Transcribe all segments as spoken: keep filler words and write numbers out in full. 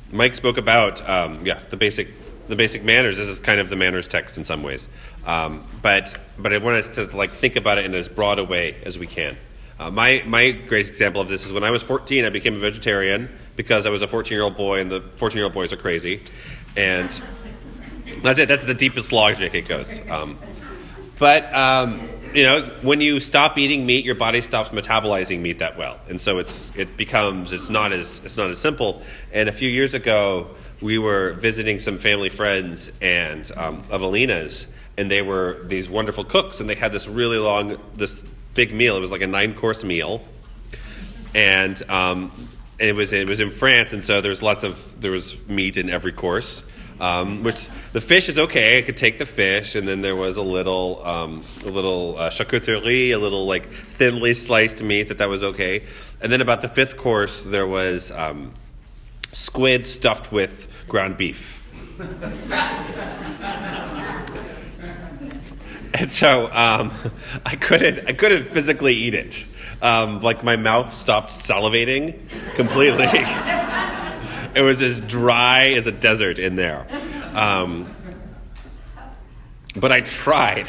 Mike spoke about um, yeah the basic the basic manners. This is kind of the manners text in some ways, um, but but I want us to like think about it in as broad a way as we can. Uh, my my great example of this is when I was fourteen, I became a vegetarian because I was a fourteen-year-old boy, and the fourteen-year-old boys are crazy, and that's it. That's the deepest logic it goes. Um, but um, you know, when you stop eating meat, your body stops metabolizing meat that well, and so it's it becomes it's not as it's not as simple. And a few years ago, we were visiting some family friends and um, of Alina's, and they were these wonderful cooks, and they had this really long this big meal. It was like a nine-course meal, and um, and it was it was in France, and so there's lots of there was meat in every course. Um, which the fish is okay. I could take the fish, and then there was a little, um, a little uh, charcuterie, a little like thinly sliced meat that that was okay. And then about the fifth course, there was um, squid stuffed with ground beef. And so um, I couldn't, I couldn't physically eat it. Um, like my mouth stopped salivating completely. It was as dry as a desert in there. Um, but I tried.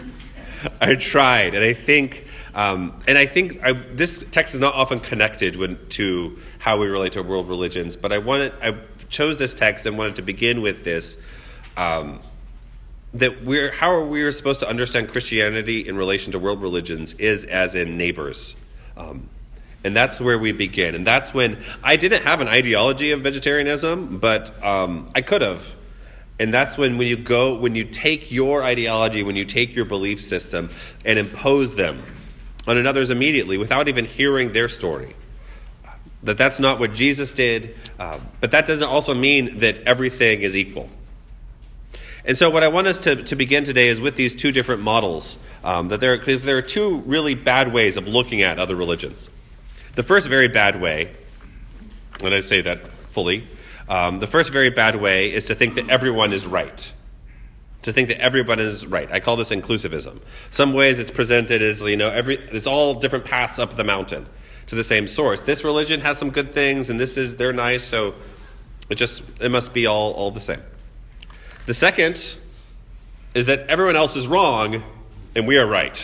I tried. And I think, um, and I think I, this text is not often connected when, to how we relate to world religions, but I wanted, I chose this text and wanted to begin with this, um, that we're, how are we supposed to understand Christianity in relation to world religions is as in neighbors. Um, And that's where we begin. And that's when I didn't have an ideology of vegetarianism, but um, I could have. And that's when, when you go, when you take your ideology, when you take your belief system and impose them on another's immediately without even hearing their story. That that's not what Jesus did. Uh, but that doesn't also mean that everything is equal. And so what I want us to, to begin today is with these two different models. Um, that there, because there are two really bad ways of looking at other religions. The first very bad way, and I say that fully, um, the first very bad way is to think that everyone is right. To think that everyone is right. I call this inclusivism. Some ways it's presented as, you know, every it's all different paths up the mountain to the same source. This religion has some good things, and this is, they're nice, so it just, it must be all, all the same. The second is that everyone else is wrong, and we are right.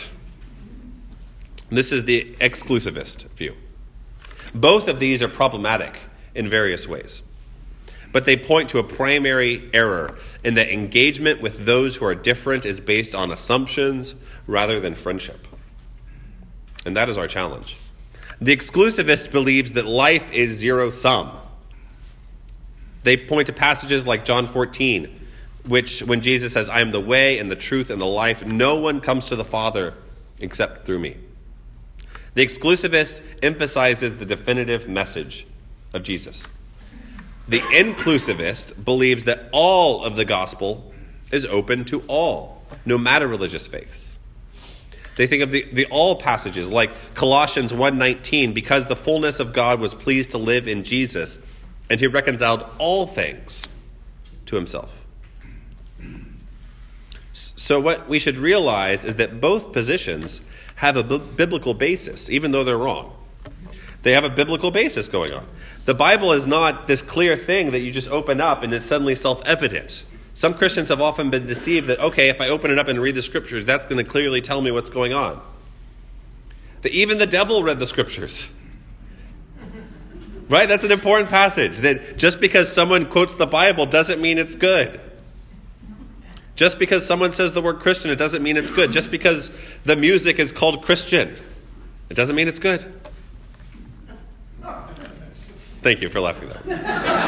This is the exclusivist view. Both of these are problematic in various ways. But they point to a primary error in that engagement with those who are different is based on assumptions rather than friendship. And that is our challenge. The exclusivist believes that life is zero-sum. They point to passages like John fourteen, which when Jesus says, "I am the way and the truth and the life, no one comes to the Father except through me." The exclusivist emphasizes the definitive message of Jesus. The inclusivist believes that all of the gospel is open to all, no matter religious faiths. They think of the, the all passages like Colossians one nineteen, because the fullness of God was pleased to live in Jesus, and he reconciled all things to himself. So what we should realize is that both positions have a b- biblical basis, even though they're wrong. They have a biblical basis going on. The Bible is not this clear thing that you just open up and it's suddenly self-evident. Some Christians have often been deceived that, okay, if I open it up and read the scriptures, that's going to clearly tell me what's going on. That even the devil read the scriptures. Right? That's an important passage. That just because someone quotes the Bible doesn't mean it's good. Just because someone says the word Christian, it doesn't mean it's good. Just because the music is called Christian, it doesn't mean it's good. Thank you for laughing there.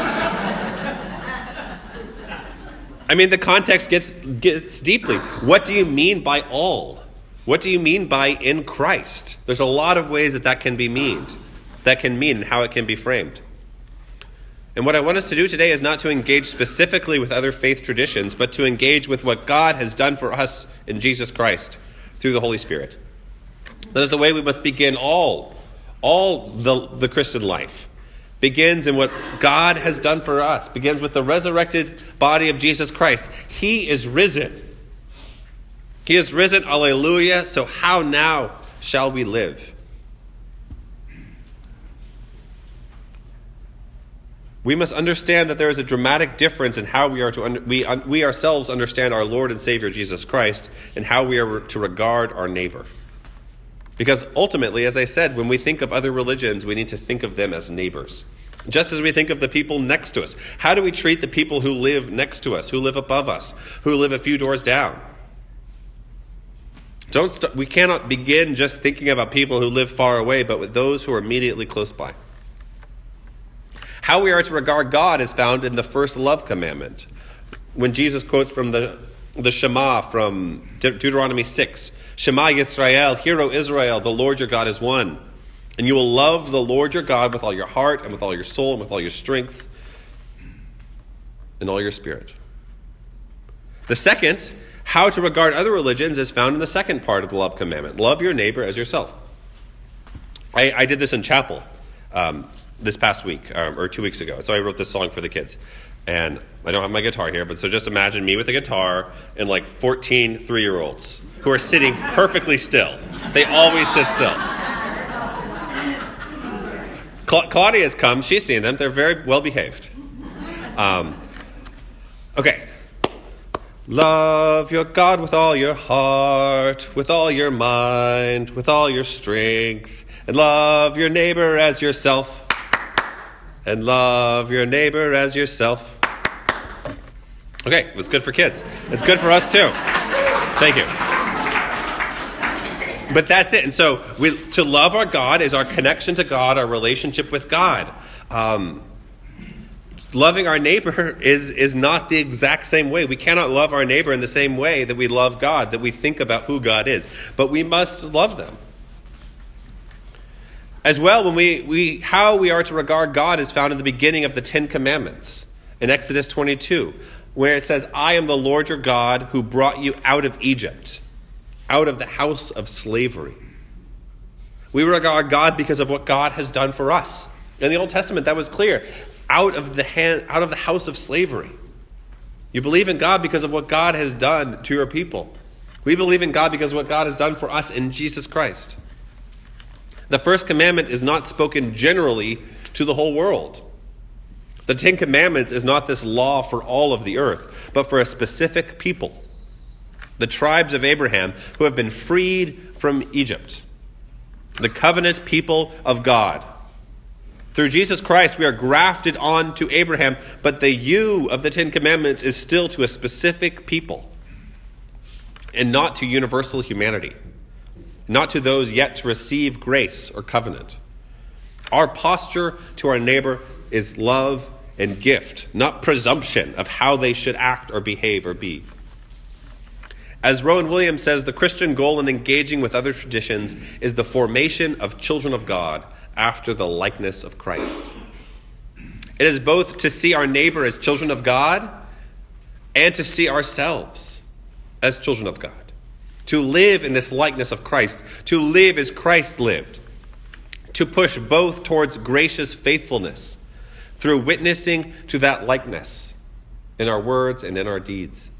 I mean, the context gets gets deeply. What do you mean by all? What do you mean by in Christ? There's a lot of ways that that can be meaned, that can mean and how it can be framed. And what I want us to do today is not to engage specifically with other faith traditions, but to engage with what God has done for us in Jesus Christ through the Holy Spirit. That is the way we must begin all, all the, the Christian life. Begins in what God has done for us. Begins with the resurrected body of Jesus Christ. He is risen. He is risen, alleluia. So how now shall we live? We must understand that there is a dramatic difference in how we are to under, we un, we ourselves understand our Lord and Savior Jesus Christ and how we are to regard our neighbor. Because ultimately, as I said, when we think of other religions, we need to think of them as neighbors. Just as we think of the people next to us. How do we treat the people who live next to us, who live above us, who live a few doors down? Don't st- we cannot begin just thinking about people who live far away, but with those who are immediately close by. How we are to regard God is found in the first love commandment. When Jesus quotes from the, the Shema from De- Deuteronomy six, Shema Yisrael, Hear, O Israel, the Lord your God is one. And you will love the Lord your God with all your heart and with all your soul and with all your strength and all your spirit. The second, how to regard other religions, is found in the second part of the love commandment. Love your neighbor as yourself. I, I did this in chapel um, this past week, um, or two weeks ago. So I wrote this song for the kids. And I don't have my guitar here, but so just imagine me with a guitar and like fourteen three-year-olds who are sitting perfectly still. They always sit still. Cla- Claudia's come. She's seen them. They're very well behaved. Um, okay. Love your God with all your heart, with all your mind, with all your strength, and love your neighbor as yourself. And love your neighbor as yourself. Okay, it was good for kids. It's good for us too. Thank you. But that's it. And so we, to love our God is our connection to God, our relationship with God. Um, loving our neighbor is, is not the exact same way. We cannot love our neighbor in the same way that we love God, that we think about who God is. But we must love them. As well, when we, we how we are to regard God is found in the beginning of the Ten Commandments in Exodus twenty-two, where it says, I am the Lord your God who brought you out of Egypt, out of the house of slavery. We regard God because of what God has done for us. In the Old Testament, that was clear. Out of the hand, out of the house of slavery. You believe in God because of what God has done to your people. We believe in God because of what God has done for us in Jesus Christ. The first commandment is not spoken generally to the whole world. The Ten Commandments is not this law for all of the earth, but for a specific people. The tribes of Abraham who have been freed from Egypt. The covenant people of God. Through Jesus Christ, we are grafted on to Abraham, but the you of the Ten Commandments is still to a specific people and not to universal humanity. Not to those yet to receive grace or covenant. Our posture to our neighbor is love and gift, not presumption of how they should act or behave or be. As Rowan Williams says, the Christian goal in engaging with other traditions is the formation of children of God after the likeness of Christ. It is both to see our neighbor as children of God and to see ourselves as children of God. To live in this likeness of Christ. To live as Christ lived. To push both towards gracious faithfulness through witnessing to that likeness in our words and in our deeds.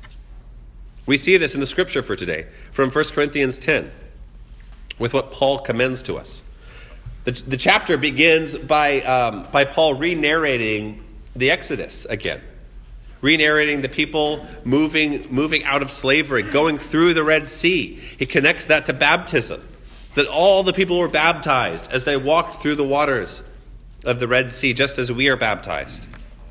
We see this in the scripture for today from First Corinthians ten with what Paul commends to us. The, the chapter begins by, um, by Paul re-narrating the Exodus again. Re-narrating the people moving, moving out of slavery, going through the Red Sea. He connects that to baptism. That all the people were baptized as they walked through the waters of the Red Sea, just as we are baptized.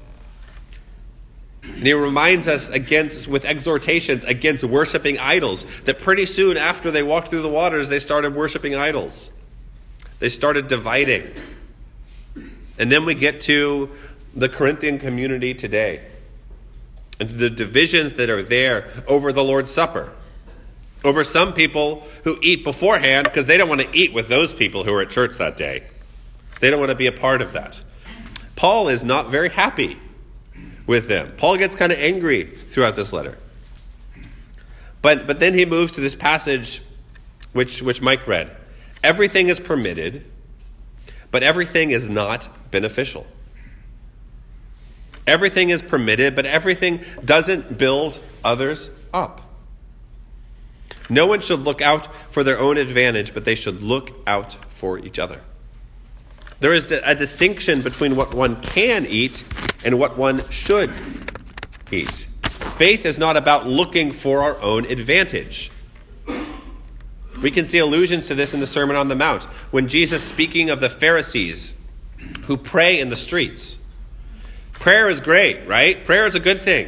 And he reminds us against, with exhortations against worshiping idols, that pretty soon after they walked through the waters, they started worshiping idols. They started dividing. And then we get to the Corinthian community today. And the divisions that are there over the Lord's Supper. Over some people who eat beforehand because they don't want to eat with those people who are at church that day. They don't want to be a part of that. Paul is not very happy with them. Paul gets kind of angry throughout this letter. But but then he moves to this passage which, which Mike read. Everything is permitted, but everything is not beneficial. Everything is permitted, but everything doesn't build others up. No one should look out for their own advantage, but they should look out for each other. There is a distinction between what one can eat and what one should eat. Faith is not about looking for our own advantage. We can see allusions to this in the Sermon on the Mount, when Jesus, speaking of the Pharisees who pray in the streets. Prayer is great, right? Prayer is a good thing.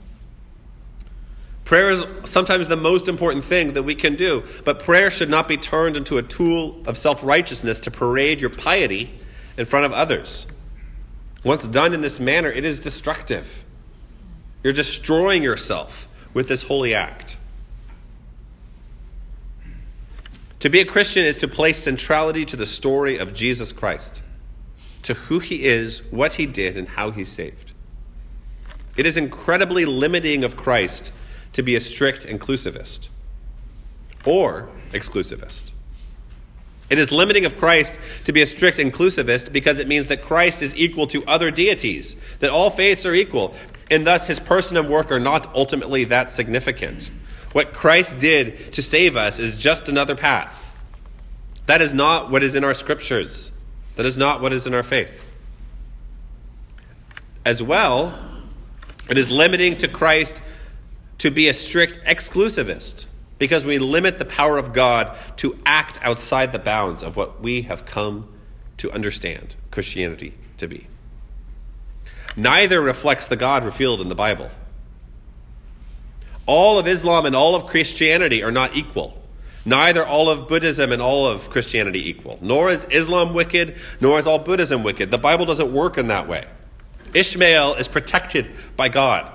Prayer is sometimes the most important thing that we can do, but prayer should not be turned into a tool of self-righteousness to parade your piety in front of others. Once done in this manner, it is destructive. You're destroying yourself with this holy act. To be a Christian is to place centrality to the story of Jesus Christ, to who he is, what he did, and how he saved. It is incredibly limiting of Christ to be a strict inclusivist or exclusivist. It is limiting of Christ to be a strict inclusivist because it means that Christ is equal to other deities, that all faiths are equal, and thus his person and work are not ultimately that significant. What Christ did to save us is just another path. That is not what is in our scriptures. That is not what is in our faith. As well, it is limiting to Christ to be a strict exclusivist because we limit the power of God to act outside the bounds of what we have come to understand Christianity to be. Neither reflects the God revealed in the Bible. All of Islam and all of Christianity are not equal. Neither all of Buddhism and all of Christianity equal. Nor is Islam wicked, nor is all Buddhism wicked. The Bible doesn't work in that way. Ishmael is protected by God.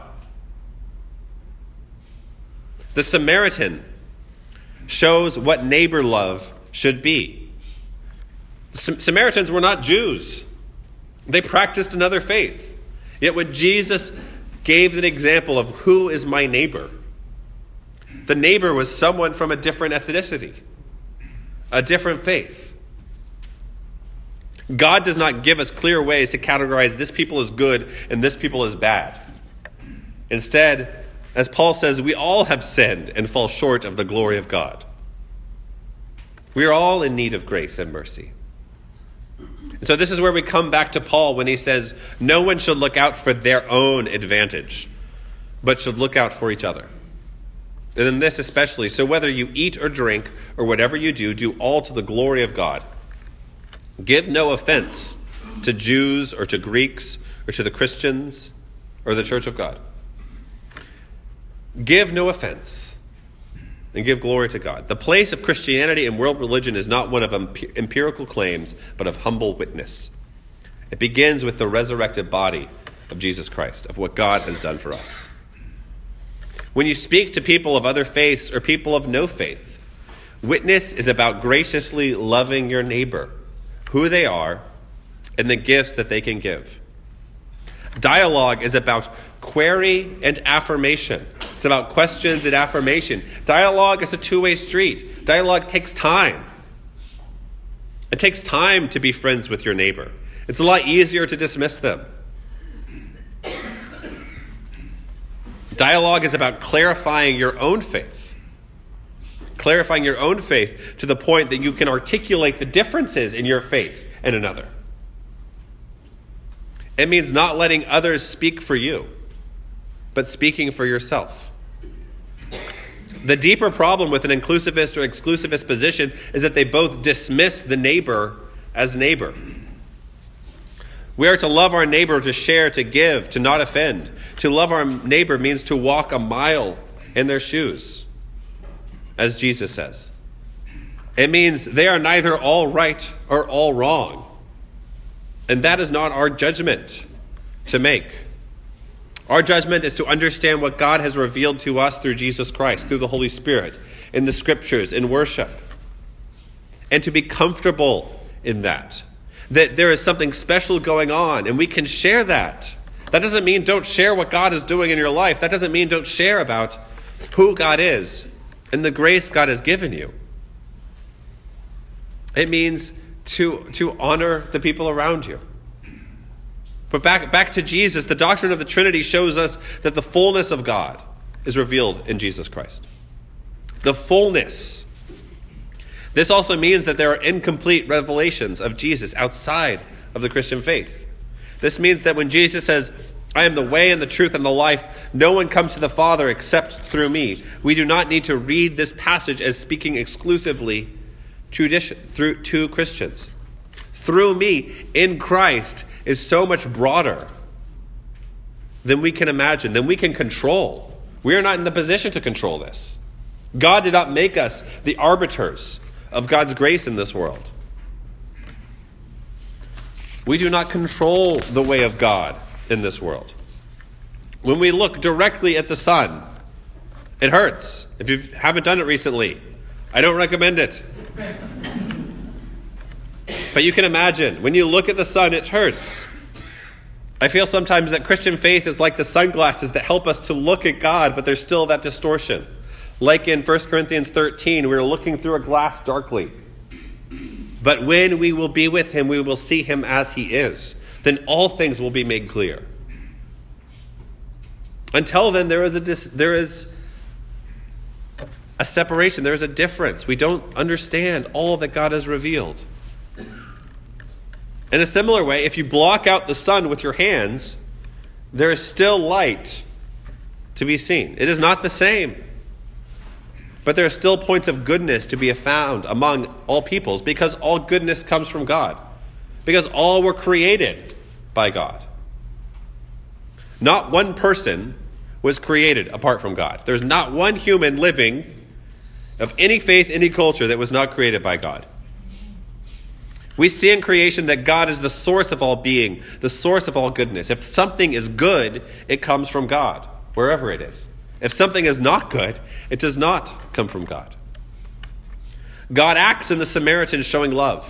The Samaritan shows what neighbor love should be. The Samaritans were not Jews. They practiced another faith. Yet when Jesus gave an example of who is my neighbor, the neighbor was someone from a different ethnicity, a different faith. God does not give us clear ways to categorize this people as good and this people as bad. Instead, as Paul says, we all have sinned and fall short of the glory of God. We are all in need of grace and mercy. And so this is where we come back to Paul when he says, no one should look out for their own advantage, but should look out for each other. And in this especially, so whether you eat or drink or whatever you do, do all to the glory of God. Give no offense to Jews or to Greeks or to the Christians or the church of God. Give no offense and give glory to God. The place of Christianity and world religion is not one of empirical claims, but of humble witness. It begins with the resurrected body of Jesus Christ, of what God has done for us. When you speak to people of other faiths or people of no faith, witness is about graciously loving your neighbor, who they are, and the gifts that they can give. Dialogue is about query and affirmation. It's about questions and affirmation. Dialogue is a two-way street. Dialogue takes time. It takes time to be friends with your neighbor. It's a lot easier to dismiss them. Dialogue is about clarifying your own faith. Clarifying your own faith to the point that you can articulate the differences in your faith and another. It means not letting others speak for you, but speaking for yourself. The deeper problem with an inclusivist or exclusivist position is that they both dismiss the neighbor as neighbor. We are to love our neighbor, to share, to give, to not offend. To love our neighbor means to walk a mile in their shoes, as Jesus says. It means they are neither all right or all wrong. And that is not our judgment to make. Our judgment is to understand what God has revealed to us through Jesus Christ, through the Holy Spirit, in the scriptures, in worship. And to be comfortable in that. That there is something special going on, and we can share that. That doesn't mean don't share what God is doing in your life. That doesn't mean don't share about who God is and the grace God has given you. It means to, to honor the people around you. But back, back to Jesus, the doctrine of the Trinity shows us that the fullness of God is revealed in Jesus Christ. The fullness. This also means that there are incomplete revelations of Jesus outside of the Christian faith. This means that when Jesus says, I am the way and the truth and the life, no one comes to the Father except through me, we do not need to read this passage as speaking exclusively tradition, through, to Christians. Through me, in Christ, is so much broader than we can imagine, than we can control. We are not in the position to control this. God did not make us the arbiters of God's grace in this world. We do not control the way of God in this world. When we look directly at the sun, it hurts. If you haven't done it recently, I don't recommend it. But you can imagine, when you look at the sun, it hurts. I feel sometimes that Christian faith is like the sunglasses that help us to look at God, but there's still that distortion. Like in First Corinthians thirteen, we're looking through a glass darkly. But when we will be with him, we will see him as he is. Then all things will be made clear. Until then, there is a dis- there is a separation. There is a difference. We don't understand all that God has revealed. In a similar way, if you block out the sun with your hands, there is still light to be seen. It is not the same. But there are still points of goodness to be found among all peoples, because all goodness comes from God. Because all were created by God. Not one person was created apart from God. There's not one human living of any faith, any culture that was not created by God. We see in creation that God is the source of all being, the source of all goodness. If something is good, it comes from God, wherever it is. If something is not good, it does not come from God. God acts in the Samaritan showing love.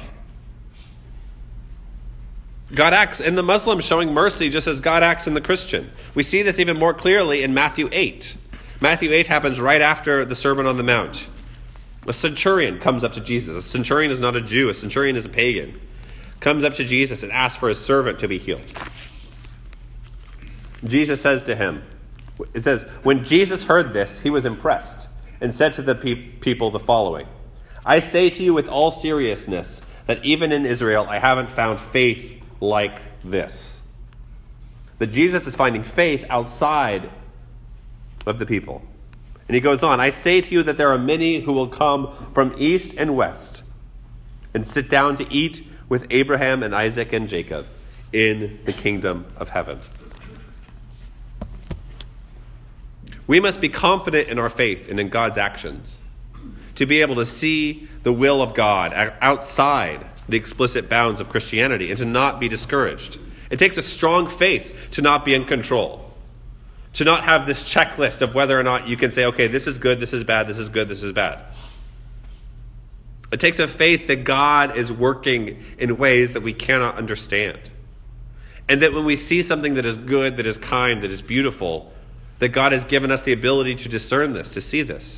God acts in the Muslim showing mercy just as God acts in the Christian. We see this even more clearly in Matthew eight. Matthew eight happens right after the Sermon on the Mount. A centurion comes up to Jesus. A centurion is not a Jew. A centurion is a pagan. Comes up to Jesus and asks for his servant to be healed. Jesus says to him, it says, when Jesus heard this, he was impressed and said to the pe- people the following, I say to you with all seriousness that even in Israel I haven't found faith like this. That Jesus is finding faith outside of the people. And he goes on, I say to you that there are many who will come from east and west and sit down to eat with Abraham and Isaac and Jacob in the kingdom of heaven. We must be confident in our faith and in God's actions to be able to see the will of God outside the explicit bounds of Christianity and to not be discouraged. It takes a strong faith to not be in control, to not have this checklist of whether or not you can say, okay, this is good, this is bad, this is good, this is bad. It takes a faith that God is working in ways that we cannot understand. And that when we see something that is good, that is kind, that is beautiful, that God has given us the ability to discern this, to see this.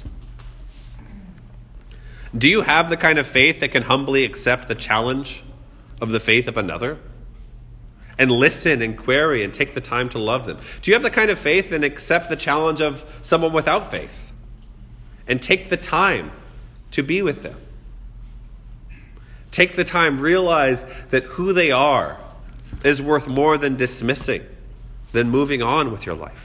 Do you have the kind of faith that can humbly accept the challenge of the faith of another? And listen and query and take the time to love them? Do you have the kind of faith and accept the challenge of someone without faith? And take the time to be with them? Take the time, realize that who they are is worth more than dismissing, than moving on with your life.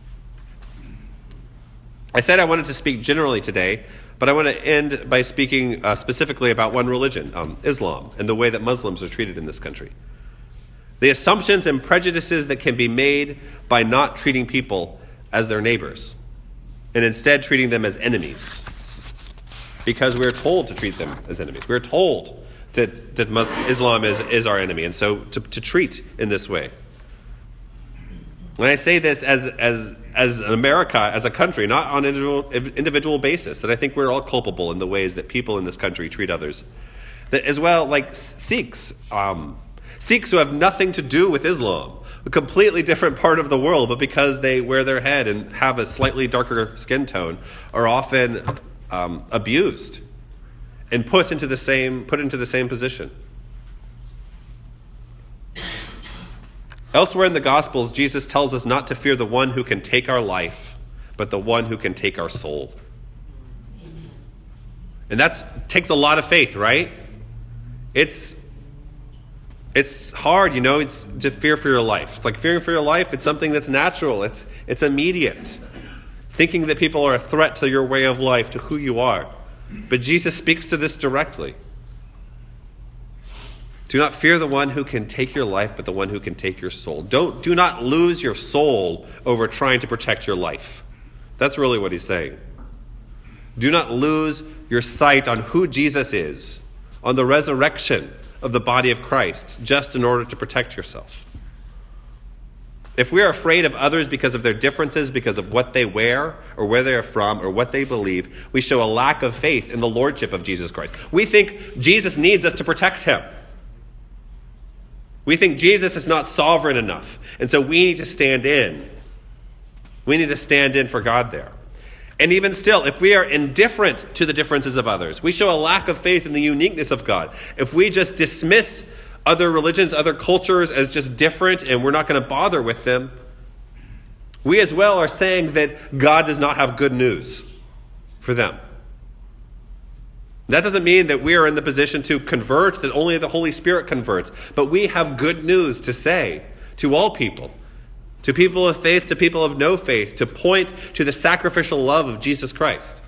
I said I wanted to speak generally today, but I want to end by speaking uh, specifically about one religion, um, Islam, and the way that Muslims are treated in this country. The assumptions and prejudices that can be made by not treating people as their neighbors, and instead treating them as enemies. Because we're told to treat them as enemies. We're told that, that Muslim, Islam is, is our enemy, and so to, to treat in this way. When I say this as as as America, as a country, not on an individual, individual basis, that I think we're all culpable in the ways that people in this country treat others. That as well, like Sikhs, um, Sikhs who have nothing to do with Islam, a completely different part of the world, but because they wear their head and have a slightly darker skin tone, are often um, abused and put into the same put into the same position. Elsewhere in the Gospels, Jesus tells us not to fear the one who can take our life, but the one who can take our soul. And that takes a lot of faith, right? It's it's hard, you know, it's to fear for your life. Like fearing for your life, it's something that's natural. It's it's immediate. Thinking that people are a threat to your way of life, to who you are. But Jesus speaks to this directly. Do not fear the one who can take your life, but the one who can take your soul. Don't do not lose your soul over trying to protect your life. That's really what he's saying. Do not lose your sight on who Jesus is, on the resurrection of the body of Christ, just in order to protect yourself. If we are afraid of others because of their differences, because of what they wear, or where they are from, or what they believe, we show a lack of faith in the lordship of Jesus Christ. We think Jesus needs us to protect him. We think Jesus is not sovereign enough, and so we need to stand in. We need to stand in for God there. And even still, if we are indifferent to the differences of others, we show a lack of faith in the uniqueness of God. If we just dismiss other religions, other cultures as just different, and we're not going to bother with them, we as well are saying that God does not have good news for them. That doesn't mean that we are in the position to convert, that only the Holy Spirit converts. But we have good news to say to all people, to people of faith, to people of no faith, to point to the sacrificial love of Jesus Christ.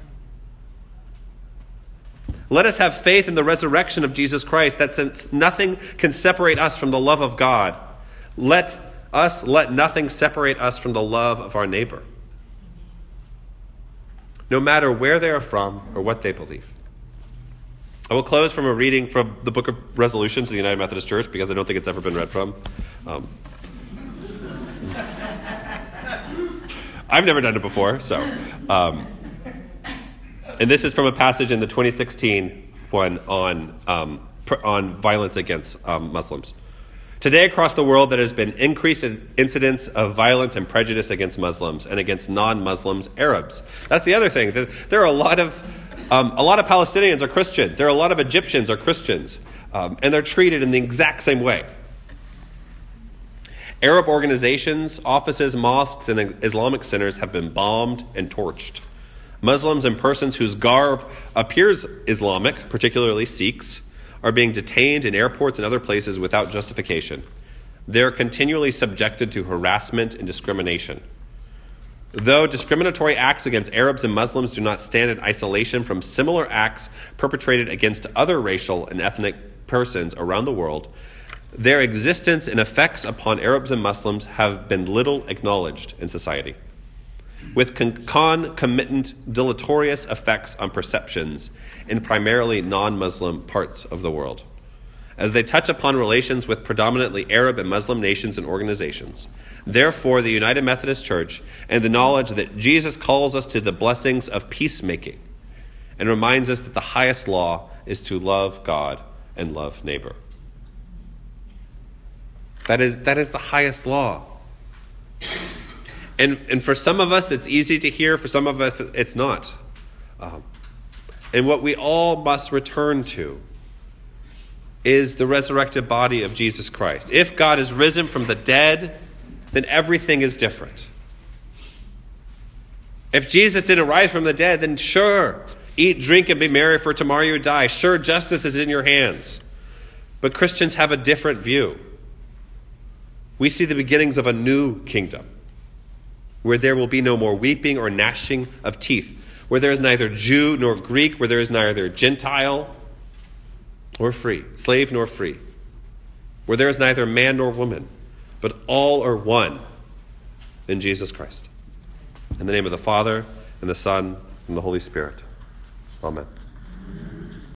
Let us have faith in the resurrection of Jesus Christ, that since nothing can separate us from the love of God, let us let nothing separate us from the love of our neighbor, no matter where they are from or what they believe. I will close from a reading from the Book of Resolutions of the United Methodist Church, because I don't think it's ever been read from. Um, I've never done it before, so. Um, and this is from a passage in the twenty sixteen one on, um, pr- on violence against um, Muslims. Today across the world there has been increased incidents of violence and prejudice against Muslims and against non-Muslims, Arabs. That's the other thing. There are a lot of Um, a lot of Palestinians are Christians. There are a lot of Egyptians are Christians. Um, and they're treated in the exact same way. Arab organizations, offices, mosques, and Islamic centers have been bombed and torched. Muslims and persons whose garb appears Islamic, particularly Sikhs, are being detained in airports and other places without justification. They're continually subjected to harassment and discrimination. Though discriminatory acts against Arabs and Muslims do not stand in isolation from similar acts perpetrated against other racial and ethnic persons around the world, their existence and effects upon Arabs and Muslims have been little acknowledged in society, with concomitant deleterious effects on perceptions in primarily non-Muslim parts of the world, as they touch upon relations with predominantly Arab and Muslim nations and organizations. Therefore, the United Methodist Church, and the knowledge that Jesus calls us to the blessings of peacemaking and reminds us that the highest law is to love God and love neighbor. That is, that is the highest law. And, and for some of us, it's easy to hear. For some of us, it's not. Um, and what we all must return to is the resurrected body of Jesus Christ. If God is risen from the dead, then everything is different. If Jesus didn't rise from the dead, then sure, eat, drink, and be merry, for tomorrow you die. Sure, justice is in your hands. But Christians have a different view. We see the beginnings of a new kingdom, where there will be no more weeping or gnashing of teeth, where there is neither Jew nor Greek, where there is neither Gentile or free, slave nor free, where there is neither man nor woman, but all are one in Jesus Christ. In the name of the Father, and the Son, and the Holy Spirit. Amen.